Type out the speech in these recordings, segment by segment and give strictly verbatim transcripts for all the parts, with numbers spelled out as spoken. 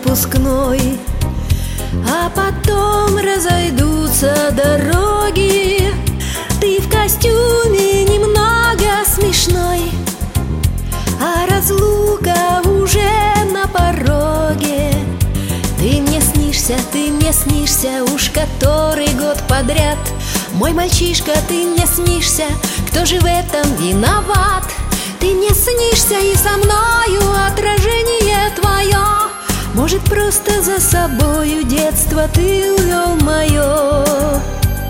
выпускной, а потом разойдутся дороги. Ты в костюме немного смешной, а разлука уже на пороге. Ты мне снишься, ты мне снишься уж который год подряд. Мой мальчишка, ты мне снишься, кто же в этом виноват? Ты мне снишься, и со мною отражение твое. Может, просто за собою детство ты увел мое.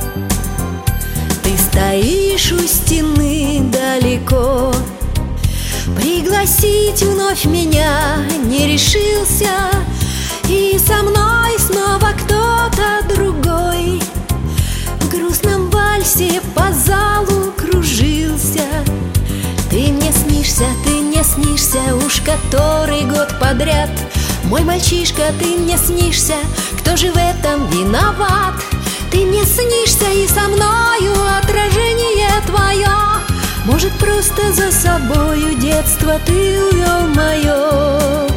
Ты стоишь у стены далеко, пригласить вновь меня не решился. И со мной снова кто-то другой в грустном вальсе по залу кружился. Ты мне снишься, ты мне снишься уж который год подряд. Мой мальчишка, ты мне снишься, кто же в этом виноват? Ты мне снишься, и со мною отражение твое. Может, просто за собою детство ты увел мое.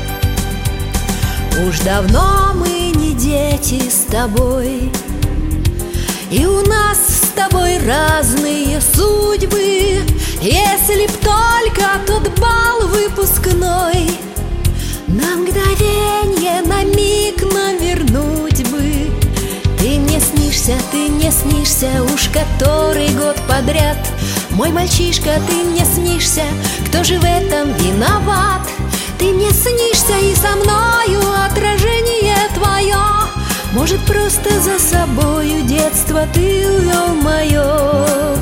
Уж давно мы не дети с тобой, и у нас с тобой разные судьбы. Если б только тот бал выпускной на мгновенье, на миг навернуть бы. Ты мне снишься, ты мне снишься уж который год подряд. Мой мальчишка, ты мне снишься, кто же в этом виноват? Ты мне снишься, и со мною отражение твое. Может, просто за собою детство ты увел мое.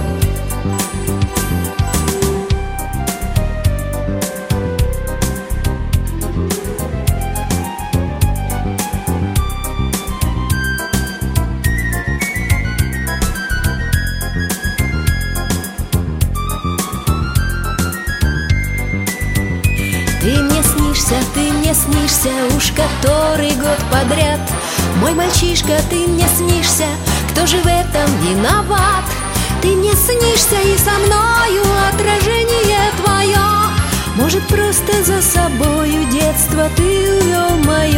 Ты мне снишься, ты мне снишься уж который год подряд. Мой мальчишка, ты мне снишься, кто же в этом виноват? Ты мне снишься, и со мною отражение твое. Может, просто за собою детство ты увел мое.